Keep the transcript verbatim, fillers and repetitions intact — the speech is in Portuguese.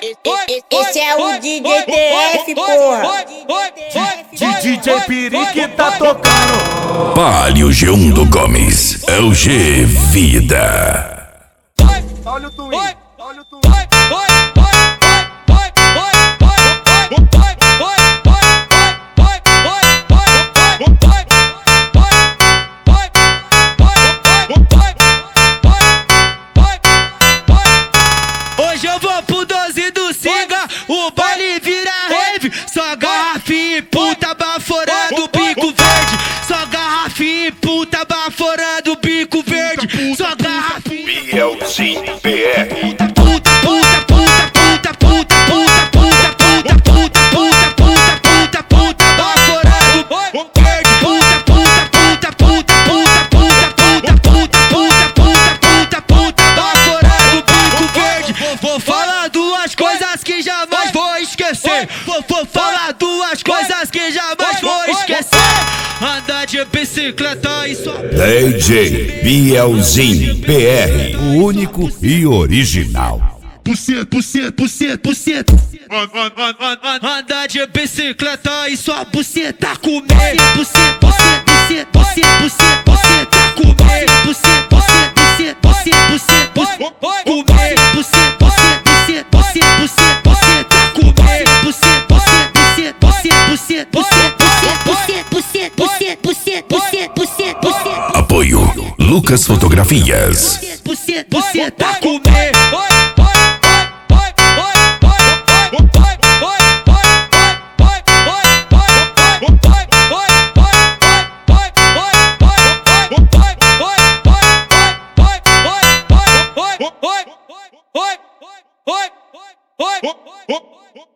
Esse é o D J T F, porra. D J Pirique tá tocando. Palio G um do Gomes, é o G Vida. Olha o Twin, olha o Twin. Hoje eu vou pro doze do Singa, o baile vira rave. Só garrafinha e puta baforando o bico verde. Só garrafinha e puta baforando o bico verde. Só garrafinha. Bielzinho P R. Puta, puta, puta, puta, puta, puta, puta, puta, puta, puta, puta, puta, puta, baforando o verde. Puta, puta, puta, puta, puta, puta, puta, puta, puta, puta, puta, baforando o bico verde. Vou falar duas coisas que jamais vou esquecer. Vou, vou falar duas coisas que jamais vou esquecer. Andar de bicicleta e só D J Bielzinho P R, o único e original. Puceta, puceta, puceta, puceta. Andar de bicicleta e só buceta comer. Puceta, puceta, puceta, puceta, puceta, puceta comer. Puceta, puceta, puceta, puceta, puceta, puceta comer. Puceta, puceta, puceta, puceta, puceta, puceta comer. Puceta, puceta, puceta, puceta, puceta, puceta, puceta, puceta, puceta, puceta, puceta. Apoio Lucas Fotografias. Puceta, puceta comer. Oi, oi, oi, oi, oi, oi.